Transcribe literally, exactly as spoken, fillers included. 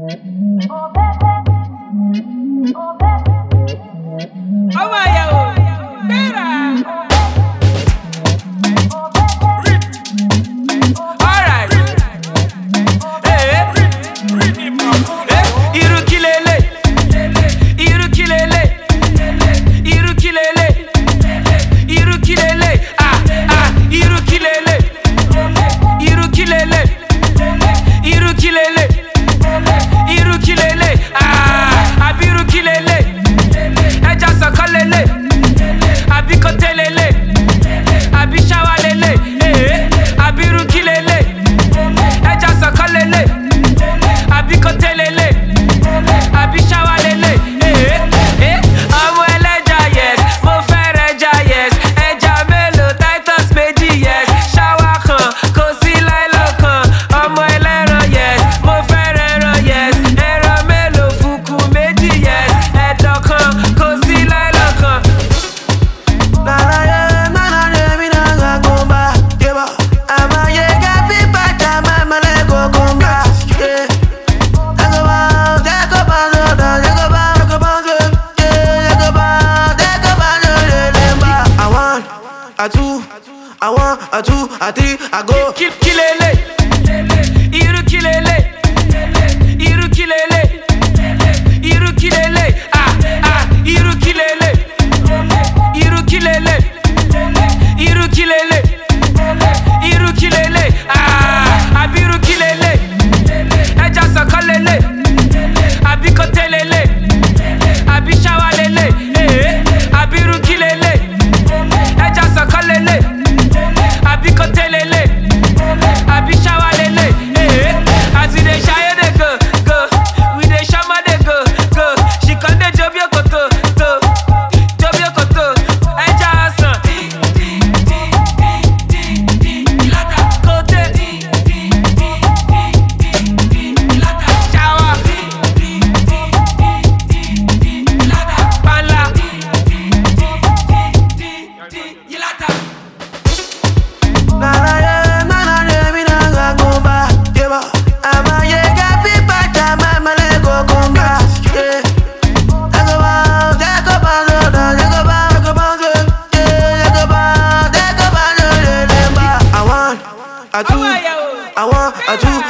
Oh my yo, better. Alright. Hey, hey, iru kilele, iru kilele, iru kilele, iru kilele, ah ah, iru kilele, iru kilele, iru kilele, iru kilele, ah, abiru kilele. Eja sokolele, abi kotelele, abi shawalele, eh, abiru kilele. Eja sokolele, abi kotelele, abi shawalele, eh, eh. Ọmọ ẹlẹ́ja yes, mo fẹ́ rẹja yes, ẹja mélòó Titus méjì yes, ṣáwá kan kò sí láìlọ́ kan. Ọmọ ẹlẹ́ran yes, mo fẹ́ rẹran yes, ẹran mélòó fùkù méjì yes, ẹ̀dọ̀ kan kò sí láìlọ́ kan. I two, I one, I two, I three, I go. Kill, kilele, iru kilele, iru kilele, iru kilele, ah ah, iru kilele, iru kilele, iru kilele, iru kilele, ah, abiru kilele, eja sokolele, abi kotelele, abi shawalele, eh, abiru kilele. Eja sokolele, abi kotelele, abi shawalele, eh. As we dey shy dey go, go, we dey shama dey go, go. She come dey job your koto, to, job your koto. Eja asan, kote, shawa, pala. I two, I one, I two,